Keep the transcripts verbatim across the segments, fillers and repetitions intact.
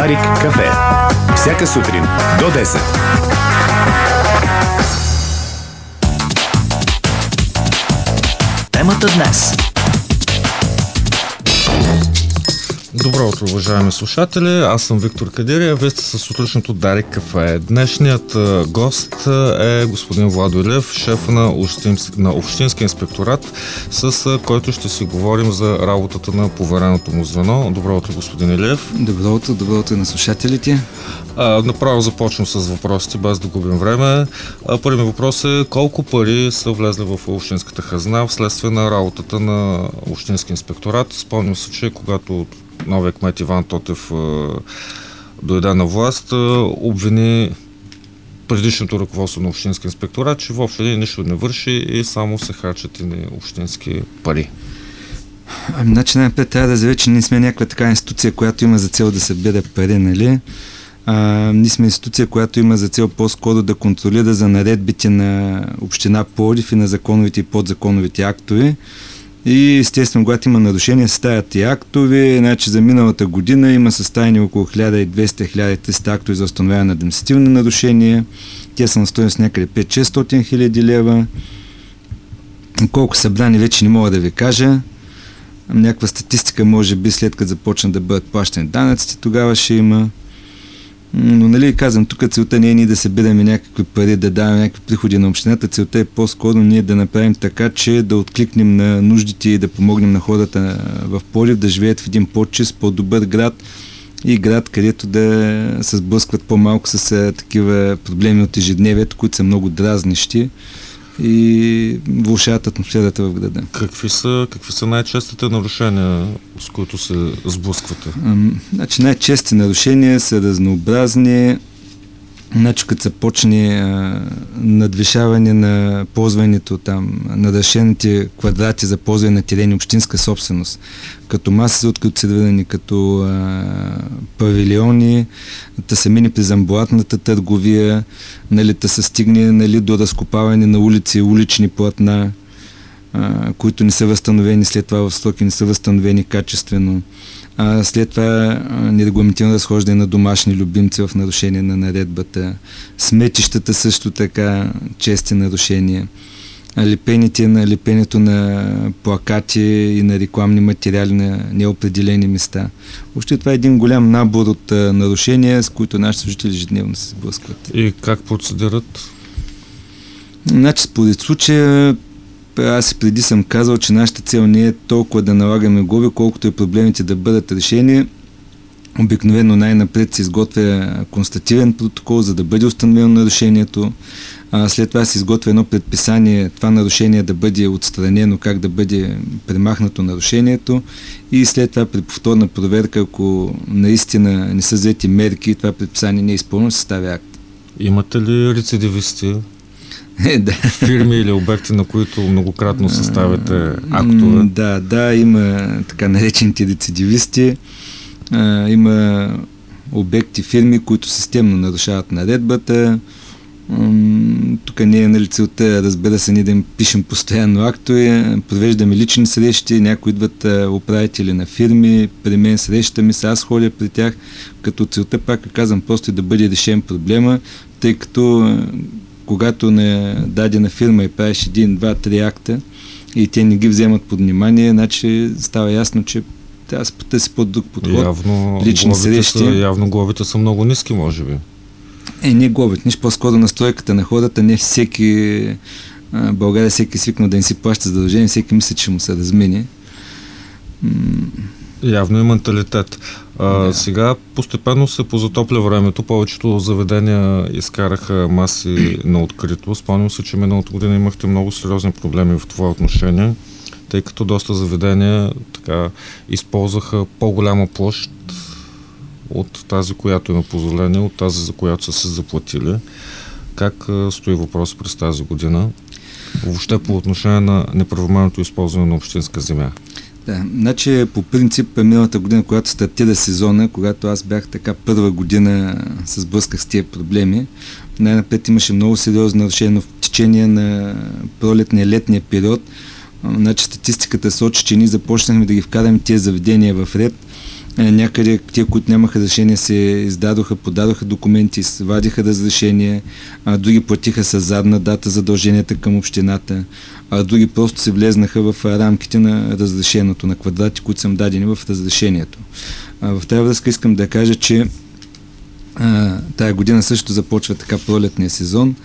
Дарик кафе. Всяка сутрин до десет. Темата днес. Добро утро, уважаеми слушатели. Аз съм Виктор Кадирия. Вие сте със сутрешното Дарик кафе. Днешният гост е господин Владо Илиев, шеф на, общински, на Общински инспекторат, с който ще си говорим за работата на повереното му звено. Добро утро, господин Илиев. Добро утро, добро утро на слушателите. А, направо започвам с въпросите, без да губим време. А, първият въпрос е: колко пари са влезли в общинската хазна вследствие на работата на Общински инспекторат? Спомням се, че когато новия кмет Иван Тотев а, дойде на власт, а, обвини предишното ръководство на Общински инспекторат, че въобще нищо не върши и само се харчат и общински пари. Ами, значи най-напред трябва да заявя, че ние сме някаква така институция, която има за цел да събере пари, нали? А, ние сме институция, която има за цел по-скоро да контролира за наредбите на община Пловдив и на законовите и подзаконовите актове. И естествено, когато има нарушения, съставят и актове. Значи за миналата година има съставени около хиляда и двеста до хиляда и триста актове за установяване на административни нарушения. Те са на стойност някъде пет-шестстотин хиляди лева. Колко събрани вече не мога да ви кажа. Някаква статистика може би след като започнат да бъдат плащани данъците, тогава ще има. Но нали казвам, тук целта не е ние да събираме някакви пари, да даваме някакви приходи на общината, целта е по-скоро ние да направим така, че да откликнем на нуждите и да помогнем на хората в Пловдив да живеят в един по-чист, по-добър град и град, където да се сблъскват по-малко с такива проблеми от ежедневието, които са много дразнищи и влошават атмосферата в града. Какви са, какви са най-честите нарушения, с които се сблъсквате? Ам, значи най-чести нарушения са разнообразни. Значи като се почне а, надвишаване на ползването там, на разрешените квадрати за ползване на терени общинска собственост, като маси за открито сервиране, като а, павилиони, да се мине през амбулантната търговия, нали, да се стигне, нали, до разкопаване на улици, улични платна, а, които не са възстановени след това в стоки, не са възстановени качествено. А след това нерегламентирано разхождане на домашни любимци в нарушение на наредбата. Сметищата също така чести нарушения. Лепените на лепенето на плакати и на рекламни материали на неопределени места. Въобще това е един голям набор от а, нарушения, с които нашите служители ежедневно се сблъскват. И как процедират? Значи според случая, аз преди съм казал, че нашата цел не е толкова да налагаме глоби, колкото и проблемите да бъдат решени. Обикновено най-напред се изготвя констативен протокол, за да бъде установено нарушението. А след това се изготвя едно предписание, това нарушение да бъде отстранено, как да бъде премахнато нарушението. И след това при повторна проверка, ако наистина не са взети мерки, това предписание не е изпълнено, се ставя акт. Имате ли рецидивисти? Е, да. Фирми или обекти, на които многократно съставяте актове? Да, да, има така наречените рецидивисти. А, има обекти, фирми, които системно нарушават наредбата. Тук не е нали целта, разбира се, ние да им пишем постоянно актове, провеждаме лични срещи, някои идват а, управители на фирми, при мен срещаме се, аз ходя при тях, като целта, пак казвам, просто е да бъде решен проблема, тъй като а, когато на дадена фирма и правиш един, два, три акта и те не ги вземат под внимание, значи става ясно, че трябва да се потърси по-друг подход. Явно, лични срещи. Са, явно глобите са много ниски, може би. Е, не глобите, нищо по-скоро настройката на хората, не всеки а, България всеки свикнал да не си плаща задължение, всеки мисли, че му се размини. М- Явно е менталитет. А, да. Сега постепенно се позатопля времето. Повечето заведения изкараха маси на открито. Спомням се, че миналата година имахте много сериозни проблеми в това отношение, тъй като доста заведения така използваха по-голяма площ от тази, която има позволение, от тази, за която са се заплатили. Как а, стои въпрос през тази година? Въобще по отношение на неправомерното използване на общинска земя. Да, значи по принцип миналата година, когато стартира сезона, когато аз бях така първа година се сблъсках с тия проблеми, най-напред имаше много сериозно нарушение в течение на пролетния летния период. Значи статистиката сочи, че ние започнахме да ги вкараме тия заведения в ред някъде тия, които нямаха разрешение, се издадоха, подадоха документи, вадиха разрешение, а други платиха с задна дата задълженията към общината, а други просто се влезнаха в рамките на разрешението, на квадрати, които са дадени в разрешението. А, в тази връзка искам да кажа, че а, тая година също започва така пролетния сезон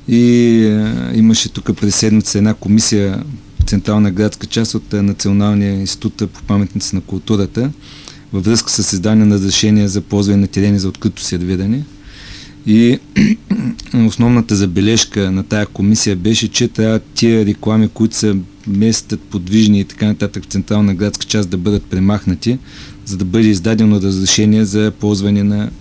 и а, имаше тук през седмица една комисия, централна градска част от Националния институт по паметници на културата, във връзка с издание на разрешение за ползване на терени за открито сервиране. И основната забележка на тая комисия беше, че трябва тия реклами, които са местят подвижни и така нататък в централна градска част, да бъдат премахнати, за да бъде издадено разрешение за ползване на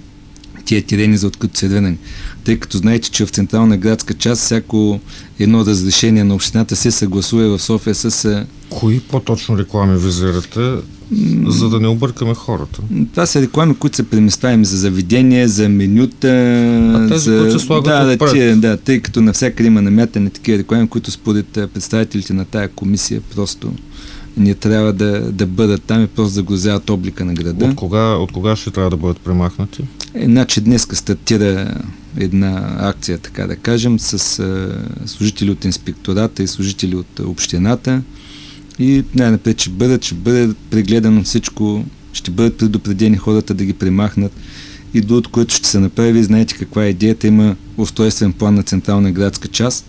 тия терени за открито сервиране. Тъй като знаете, че в централна градска част всяко едно разрешение на общината се съгласува в София с... Кои по-точно реклами визирате, м- за да не объркаме хората? Това са реклами, които са преместваеми за заведения, за менюта... А тези, за... които се слагат да, отпред. Да, да, тъй като навсякъде има намятане такива реклами, които според представителите на тая комисия просто не трябва да, да бъдат там и просто загрозяват облика на града. От кога, от кога ще трябва да бъдат премахнати? Е, значи днеска стартира една акция, така да кажем, с а, служители от инспектората и служители от а, общината и най-напред ще бъдат, ще бъде прегледано всичко, ще бъдат предупредени хората да ги премахнат и другото, което ще се направи, знаете каква е идеята, има устройствен план на централна градска част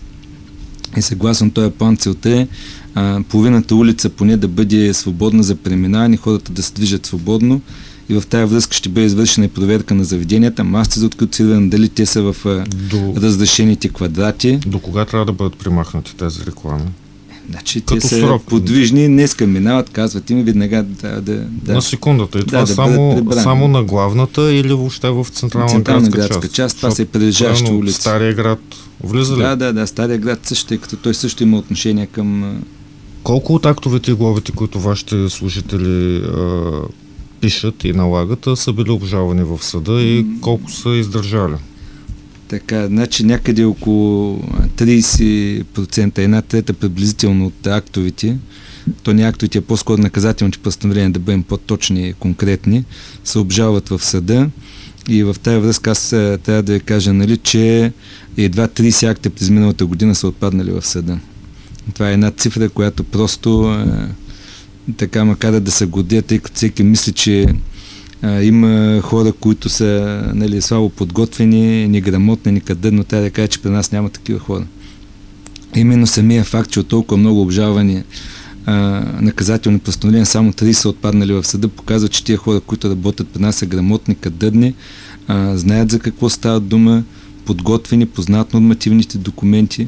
и съгласно този план целта е а, половината улица поне да бъде свободна за преминаване, хората да се движат свободно и в тази връзка ще бъде извършена и проверка на заведенията, масите за открито сервиране, дали те са в до, разрешените квадрати. До кога трябва да бъдат премахнати тези реклами? Значи Като те са срок. подвижни, днеска минават, казват им, веднага да... да, да на секундата. И това да, да само, само на главната или въобще в централна, централна градска, градска част? част? Това са и прилежащи улици. Стария град влиза ли? Да, да, да, Стария град също, тъй като той също има отношение към... Колко от актовете и глобите, които вашите служители а, пишат и налагат, са били обжалвани в съда и колко са издържали? Така, значи някъде около трийсет процента, една трета приблизително от актовите, то не актовите, а по-скоро наказателните постановления, да бъдем по-точни и конкретни, се обжалват в съда и в тази връзка аз трябва да ви кажа, нали, че едва трийсет акта през миналата година са отпаднали в съда. Това е една цифра, която просто е, така макар да се гордея, тъй като всеки мисли, че а, има хора, които са, нали, слабо подготвени, неграмотни, никъде, но трябва да кажа, че при нас няма такива хора. Именно самия факт, че от толкова много обжалвани а, наказателни постановления, само трийсет са отпаднали в съда, показва, че тия хора, които работят при нас, са грамотни, кадърни, а, знаят за какво става дума, подготвени, познат нормативните документи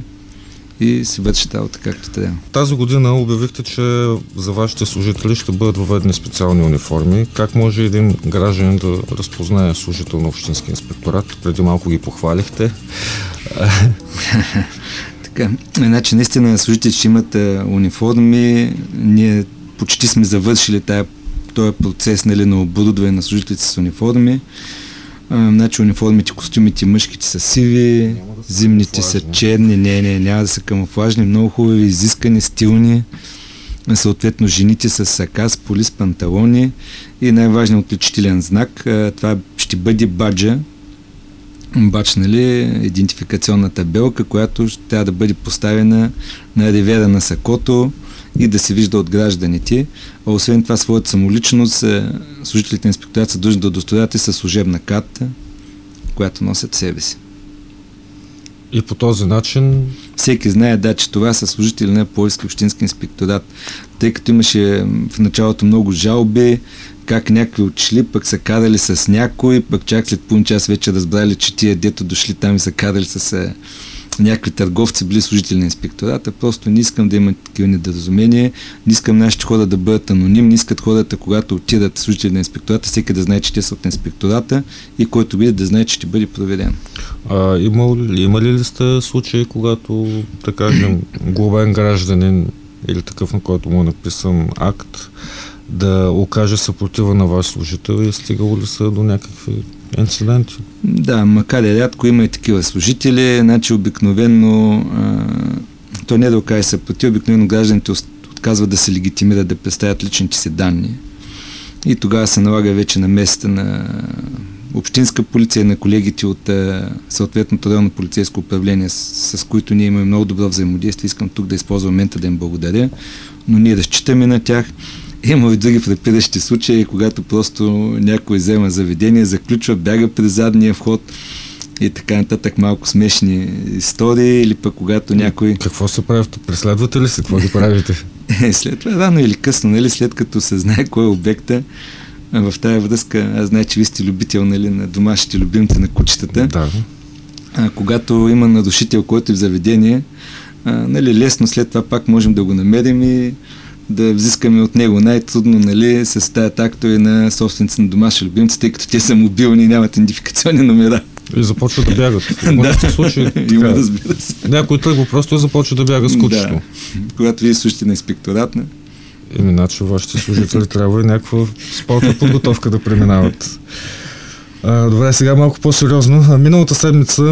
и си върши работа както трябва. Тази година обявихте, че за вашите служители ще бъдат въведени специални униформи. Как може един гражданин да разпознае служител на Общински инспекторат? Преди малко ги похвалихте. Така, значи наистина служителите ще имат а, униформи. Ние почти сме завършили тая, този процес, нали, на оборудване на служителите с униформи. А, значи униформите, костюмите мъжките са сиви, да зимните са черни, не, не, няма да са камуфлажни, много хубави, изискани, стилни. Съответно жените с сака, с поли, с панталони и най-важният отличителен знак, а, това ще бъде баджа, бадж, нали, идентификационна табелка, която ще трябва да бъде поставена на ревера на сакото и да се вижда от гражданите. А освен това, своята самоличност, служителите на инспектората са длъжни да удостоверят и със служебна карта, която носят в себе си. И по този начин... Всеки знае, да, че това са служители на Пловдивски общински инспекторат. Тъй като имаше в началото много жалби, как някакви отшли, пък са карали с някой, пък чак след половин час вече разбрали, че тия дето дошли там и са карали с някакви търговци, били служители на инспектората. Просто не искам да има такива недоразумения, не искам нашите хора да бъдат анонимни, искат хората, когато отидат служители на инспектората, всеки да знае, че те са от инспектората и който биде да знае, че ще бъде проверен. А, има, има ли сте случаи, когато, да кажем, глобен гражданин или такъв, на който му е написан акт, да окаже съпротива на ваш служител и стигало ли са до някакви инциденти? Да, макар и рядко има и такива служители, значи обикновено а, то не да окаже съпротива, обикновено гражданите отказват да се легитимират, да представят личните си данни. И тогава се налага вече на места на общинска полиция, на колегите от съответното районно полицейско управление, с, с които ние имаме много добро взаимодействие. Искам тук да използвам момента да им благодаря, но ние разчитаме на тях. Има и други фрапиращи случаи, когато просто някой взема заведение, заключва, бяга през задния вход и така нататък, малко смешни истории, или пък когато някой... Какво се прави? Преследвате ли се? Какво ги правите? След това рано или късно, нали, след като се знае кой е обекта, в тая връзка, аз знае, че ви сте любител, нали, на домашните любимци на кучетата. Да. А, когато има нарушител, който е в заведение, а, нали, лесно след това пак можем да го намерим и да взискаме от него. Най-трудно, нали, се ставят актове на собственици на домашни любимци, тъй като те са мобилни и нямат идентификационни номера. И започват да бягат. Да, случаи, има, разбира се. Някой тръгва просто и започва да бяга с кучето. Да. Когато вие слушате на инспекторат, не? Иначе вашите служители трябва и някаква спортна подготовка да преминават. А, добре, сега малко по-сериозно. А, миналата седмица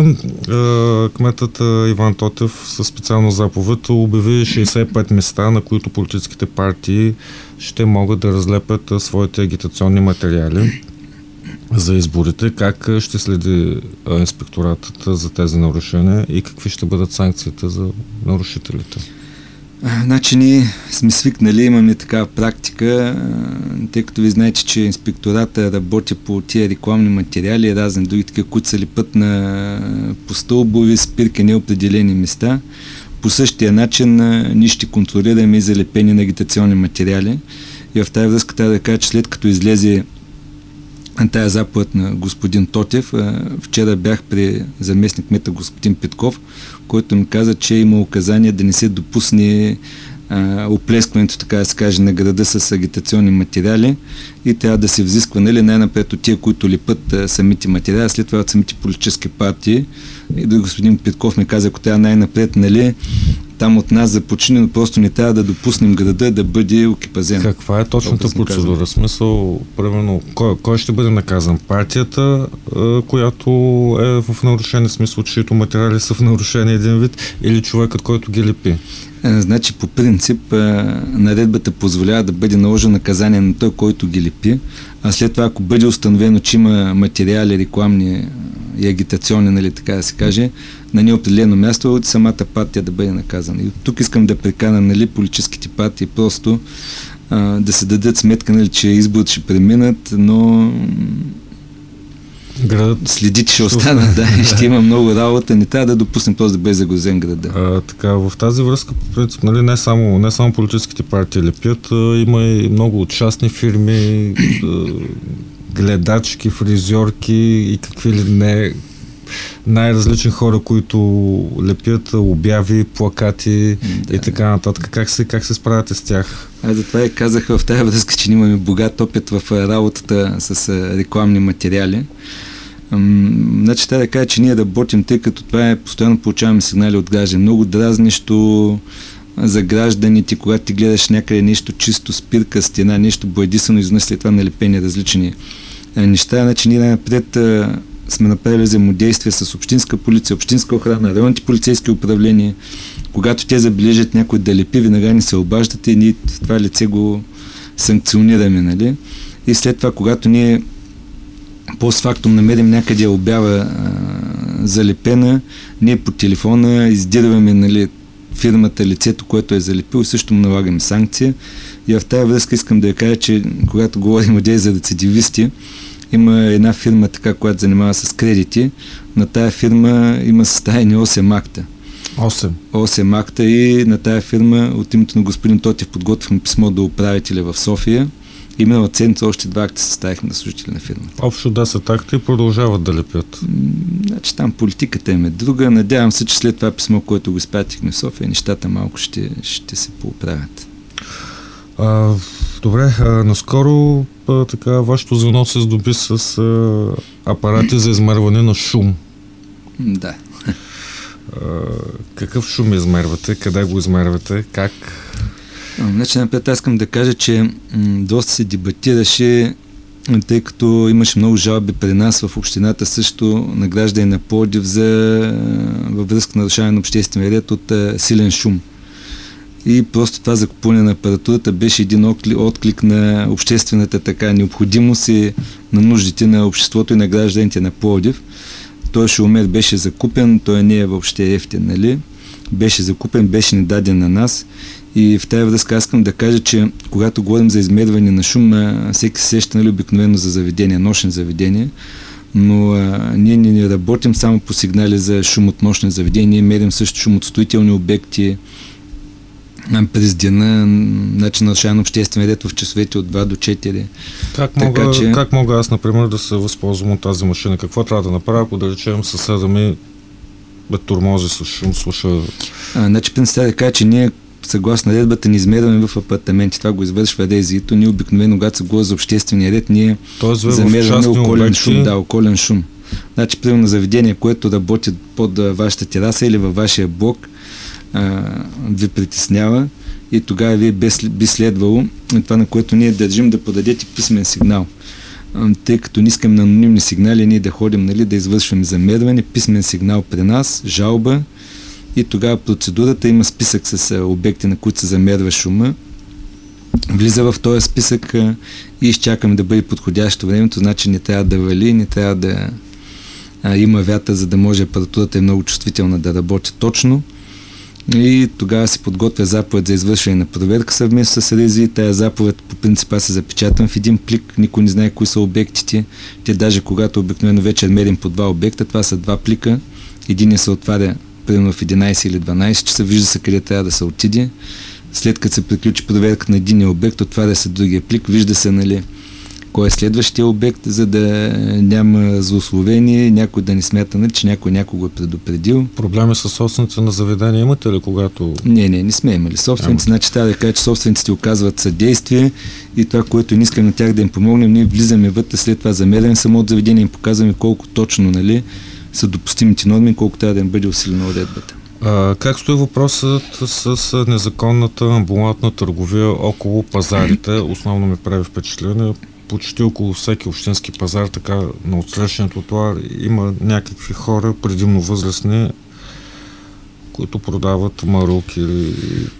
а, кметът а, Иван Тотев със специална заповед обяви шейсет и пет места, на които политическите партии ще могат да разлепят а, своите агитационни материали за изборите. Как ще следи а, инспекторатът за тези нарушения и какви ще бъдат санкциите за нарушителите? А, значи ние сме свикнали, имаме такава практика, тъй като ви знаете, че инспектората работи по тия рекламни материали и разни други такива, които се липат на по стълбови, спирки, неопределени места. По същия начин а, ние ще контролираме и залепени на агитационни материали. И в тази връзка трябва да кажа, че след като излезе тая заповед на господин Тотев, вчера бях при заместник кмета господин Петков, който ми каза, че има указание да не се допусне а, оплескването, така да се каже, на града с агитационни материали и трябва да се взисква, нали, най-напред от тия, които липат а, самите материали, след това от самите политически партии. И да господин Петков ми каза, ако трябва най-напред, нали, там от нас започне, но просто не трябва да допуснем града да бъде окипазен. Каква е точната процедура? Смисъл, примерно, кой, кой ще бъде наказан? Партията, която е в нарушение, смисъл, чието материали са в нарушение един вид, или човекът, който ги лепи? Значи, по принцип, наредбата позволява да бъде наложено наказание на той, който ги лепи, а след това, ако бъде установено, че има материали, рекламни и агитационни, нали, така да се каже, на неопределено място от самата партия да бъде наказана. И тук искам да прикана, нали, политическите партии просто а, да се дадат сметка, нали, че изборите ще преминат, но градът следите ще останат, да, и ще има много работа, не трябва да допуснем просто да бъде загрозен града. А, така, в тази връзка, по принцип, нали, не само, не само политическите партии лепят, а, има и много частни фирми, а, гледачки, фризьорки и какви ли не най-различни хора, които лепят обяви, плакати, да, и така нататък. Как се, как се справяте с тях? Аз затова и казах в тази връзка, че имаме богат опит в работата с рекламни материали. Значи трябва да кажа, че ние работим, тъй като това е, постоянно получаваме сигнали от граждани. Много дразнещо за гражданите, когато ти гледаш някъде нещо чисто, спирка, стена, нещо боядисано, изведнъж след това налепени различни неща. Значи ние най-напред сме направили взаимодействие с общинска полиция, общинска охрана, районните полицейски управления. Когато те забележат някой да лепи, веднага ни се обаждат и ние това лице го санкционираме, нали? И след това, когато ние постфактум намерим някъде обява а, залепена, ние по телефона издирваме, нали, фирмата, лицето, което е залепил, също му налагаме санкция. И в тази връзка искам да я кажа, че когато говорим от за рецидивисти, има една фирма, така, която занимава с кредити. На тая фирма има съставени осем акта. осем? осем акта и на тая фирма от името на господин Тотев подготвихме писмо до управителя в София и минала седмица още два акта съставихме на служители на фирмата. Общо десет акта и продължават да лепят. Значи там политиката им е друга. Надявам се, че след това писмо, което го изпратихме в София, нещата малко ще, ще се поправят. А, добре, а, наскоро а, така, вашето звено се здоби с а, апарати за измерване на шум. Да. А, какъв шум измервате? Къде го измервате? Как? Значи, напред аз искам да кажа, че м- доста се дебатираше, тъй като имаше много жалби при нас в общината също на граждани на Пловдив за във връзка на нарушаване на обществения ред от а, силен шум. И просто това закупуване на апаратурата беше един отклик на обществената така необходимост и на нуждите на обществото и на гражданите на Пловдив. Той шумер беше закупен, той не е въобще ефтин, нали? Беше закупен, беше ни даден на нас. И в тази връзка аз искам да кажа, че когато говорим за измерване на шум, всеки се сеща, нали, обикновено за заведения, нощни заведения, но а, ние не работим само по сигнали за шум от нощни заведения, ние мерим също шум от строителни обекти през деня, значи нарушаване обществен ред в часовете от два до четири. Как мога, така, че... как мога аз, например, да се възползвам от тази машина? Какво трябва да направя, ако да речем съседа ми бе тормози с шум, слуша? А, значи, принципа да кажа, че ние съгласно наредбата не измерваме в апартаменти. Това го извършва РЗИ-то. Ние обикновено, когато се говори за обществения ред, ние замерваме околен шум. Да, околен шум. Значи, примерно на заведение, което работи под вашата тераса или във вашия блок, а, ви притеснява и тогава вие би следвало, това на което ние държим, да подадете писмен сигнал. А, тъй като не искаме на анонимни сигнали, ние да ходим, нали, да извършваме замерване, писмен сигнал при нас, жалба, и тогава процедурата има списък с обекти, на които се замерва шума. Влиза в този списък а, и изчакаме да бъде подходящо времето, значи не трябва да вали, не трябва да а, има вятър, за да може апаратурата е много чувствителна да работи точно. И тогава се подготвя заповед за извършване на проверка съвместно с РЗИ. Тая заповед по принципа се запечатам в един плик, никой не знае кои са обектите. Те даже когато обикновено вечер мерим по два обекта, това са два плика. Един се отваря примерно в единайсет или дванайсет часа, вижда се къде трябва да се отиде. След като се приключи проверка на единия обект, отваря се другия плик, вижда се, нали, кой е следващия обект, за да няма злословение, някой да не смята, нали, че някой някого е предупредил. Проблеми с собственици на заведения имате ли, когато... Не, не, не сме имали собственици. Значи трябва да кажа, че собствениците оказват съдействие и това, което не искаме на тях да им помогнем, ние влизаме вътре, след това замеряме само от заведение, им показваме колко точно, нали, са допустимите норми, колко трябва да им бъде усилена уредбата. А, как стои въпросът с, с незаконната амбулантна търговия около пазарите? Основно ми прави впечатление, почти около всеки общински пазар, така на отсрещния тротуар има някакви хора, предимно възрастни, които продават марулки или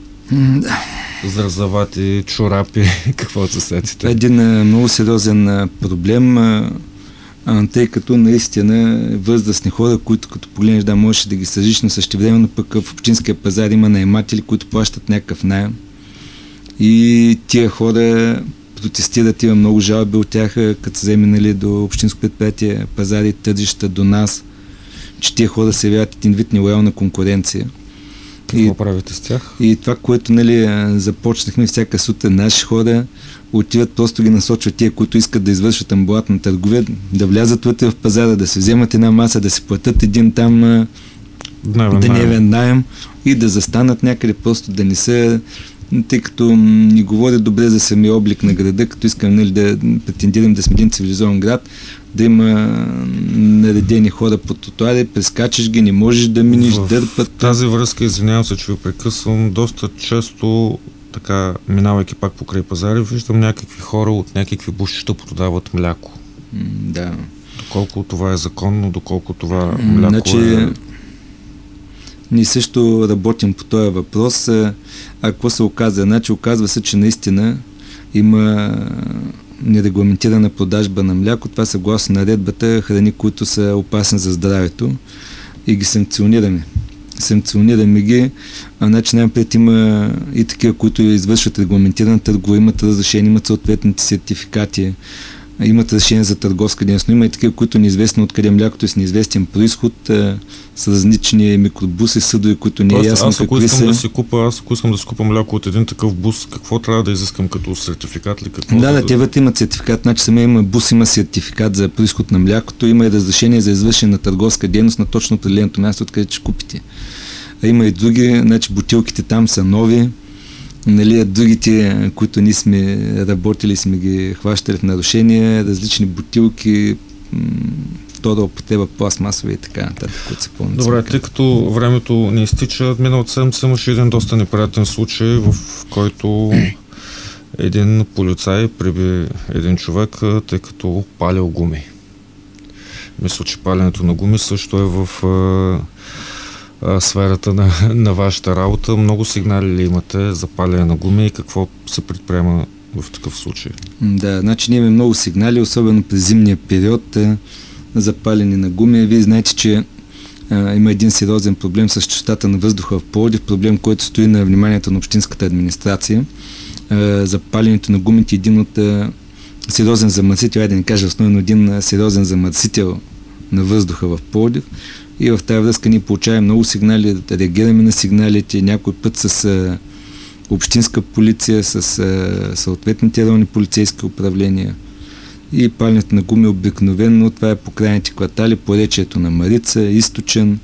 зързавати, чорапи, каквото се сетите. Един а, много сериозен а, проблем, а, а, тъй като наистина възрастни хора, които като погледнеш, да, можеш да ги съжиш, но същевременно пък в общинския пазар има наематели, които плащат някакъв наем. И тия хора протестират, има много жалби от тях, като са заминали до общинско предприятие, пазари, тържища, до нас, че тия хора се явяват един вид нелоялна конкуренция. Какво правите с тях? И това, което, нали, започнахме всяка сутрин, наши хора отиват, просто ги насочват тия, които искат да извършват амбулантна търговия, да влязат вътре в пазара, да се вземат една маса, да си платят един там дневен наем и да застанат някъде, просто да не са, тъй като ни говори добре за самия облик на града, като искам, нали, да претендирам да сме един цивилизован град, да има наредени хора по тротуари, прескачаш ги, не можеш да минеш, в дърпат. Тази връзка, извинявам се, че ви прекъсвам, доста често, така, минавайки пак покрай пазари, виждам някакви хора от някакви бушища продават мляко. М, да. Доколко това е законно, доколко това мляко значи, е... Ние също работим по този въпрос. А какво се оказа? Значи оказва се, че наистина има нерегламентирана продажба на мляко. Това съгласно наредбата храни, които са опасни за здравето, и ги санкционираме. Санкционираме ги. А, значи най-напред има и такива, които извършват регламентирана търговия, имат разрешение, имат съответните сертификати, имат решение за търговска дейност, но има и такива, които неизвестно откъде млякото е с неизвестен происход, а, с различни микробуси, съдове, които не е ясно аз, ако какви искам са. Да си купа, аз ако искам да си купа мляко от един такъв бус, какво трябва да изискам като сертификат ли? Какво Да, да, да... те вътре имат сертификат, значи самия има бус, има сертификат за происход на млякото, има и разрешение за извършение на търговска дейност на точно определеното място, откъде ще купите. А има и други, значи бутилките там са нови, нали, другите, които ние сме работили, сме ги хващали в нарушение, различни бутилки, м- втора употреба, пластмасови и така нататък, които са пълни. Добре, тъй като времето не изтича, миналата седмица имаше един доста неприятен случай, в който един полицай приби един човек, тъй като палил гуми. Мисля, че паленето на гуми също е в а, сферата на, на вашата работа. Много сигнали ли имате за палене на гуми и какво се предприема в такъв случай? Да, значи ние имаме много сигнали, особено през зимния период а, за палене на гуми. Вие знаете, че а, има един сериозен проблем с чистотата на въздуха в Пловдив, проблем, който стои на вниманието на общинската администрация. А, за паленето на гумите един от а, сериозен замърсител, да не кажа основно един а, сериозен замърсител на въздуха в Пловдив. И в тази връзка ние получаваме много сигнали, да реагираме на сигналите, някой път с а, общинска полиция, с а, съответните районни полицейски управления. И паленето на гуми обикновено, това е по крайните квартали, по речието на Марица, Източен,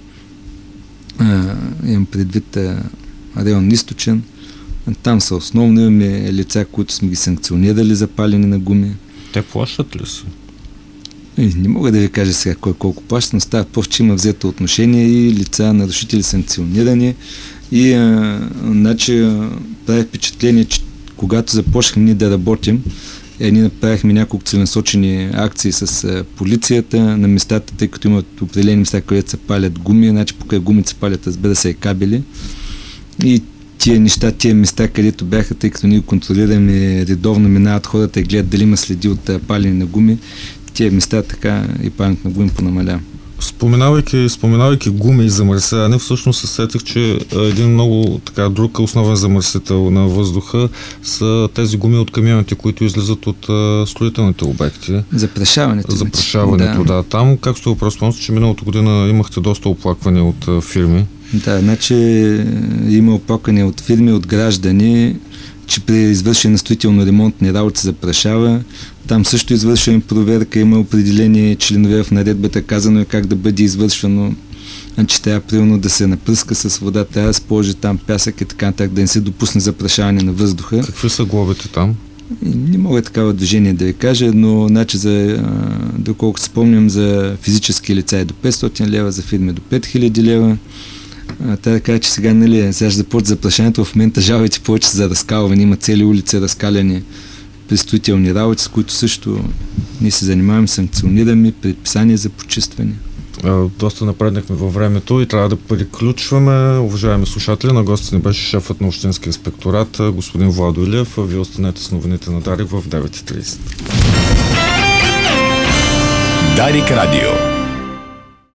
а, имам предвид а, район Източен. Там са основно, имаме лица, които сме ги санкционирали за палене на гуми. Те плащат ли се? И не мога да ви кажа сега кой колко плаща, но става просто, че има взето отношение и лица, нарушители санкционирани. И а, значи, а, прави впечатление, че когато започнахме ние да работим, е, ние направихме няколко целенасочени акции с а, полицията на местата, тъй като имат определени места, където се палят гуми, значи покрай гумите се палят, разбира се, и кабели. И тия неща, тия места, където бяха, тъй като ние контролираме редовно, минават хората и гледат дали има следи от а, палене на гуми, тия места така и паленето на гуми понамаля. Споменавайки, споменавайки гуми и замърсяване, всъщност се сетих, че един много така друг основен замърсител на въздуха са тези гуми от камионите, които излизат от а, строителните обекти. Запрашаването. Запрашаването, да. да. Там, как сте въпрос, че миналото година имахте доста оплаквания от а, фирми. Да, значи има оплаквания от фирми, от граждани, че при извършване на строително-ремонтни работи се запрашава. Там също извършваме проверка, има определени членове в наредбата, казано е как да бъде извършвано, че трябва примерно да се напръска с вода, трябва да се положи там пясък и така нататък, да не се допусне запрашаване на въздуха. Какви са глобите там? Не мога такава движение да ви кажа, но значи за, доколко спомням, за физически лица е до петстотин лева, за фирми до пет хиляди лева. Та да кажа, че сега, нали, сега ще започва заплашането, в момента жалбите повече за разкалване, има цели улици разкаляни при строителни работи, с които също ние се занимаваме, санкционираме, предписания за почистване. Доста напреднахме във времето и трябва да приключваме. Уважаеми слушатели, на гости ни беше шефът на Общинския инспекторат, господин Владо Илиев. Вие останете с новините на Дарик в девет и трийсет. Дарик радио.